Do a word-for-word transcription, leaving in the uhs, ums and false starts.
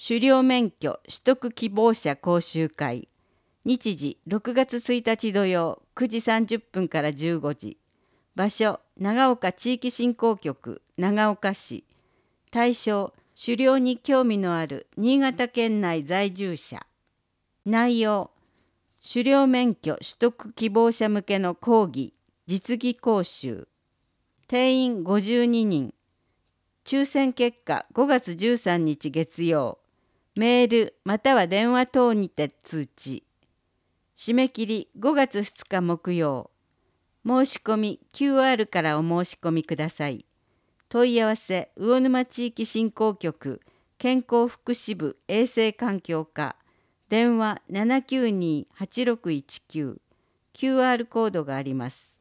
狩猟免許取得希望者講習会。日時ろくがつついたち土曜くじさんじゅっぷんからじゅうごじ。場所長岡地域振興局長岡市。対象狩猟に興味のある新潟県内在住者。内容狩猟免許取得希望者向けの講義実技講習。定員ごじゅうににん。抽選結果ごがつじゅうさんにち月曜。メールまたは電話等にて通知。締め切りごがつふつか木曜。申し込み キューアール からお申し込みください。問い合わせ魚沼地域振興局健康福祉部衛生環境課電話 ななきゅうに はちろくいちきゅう キューアール コードがあります。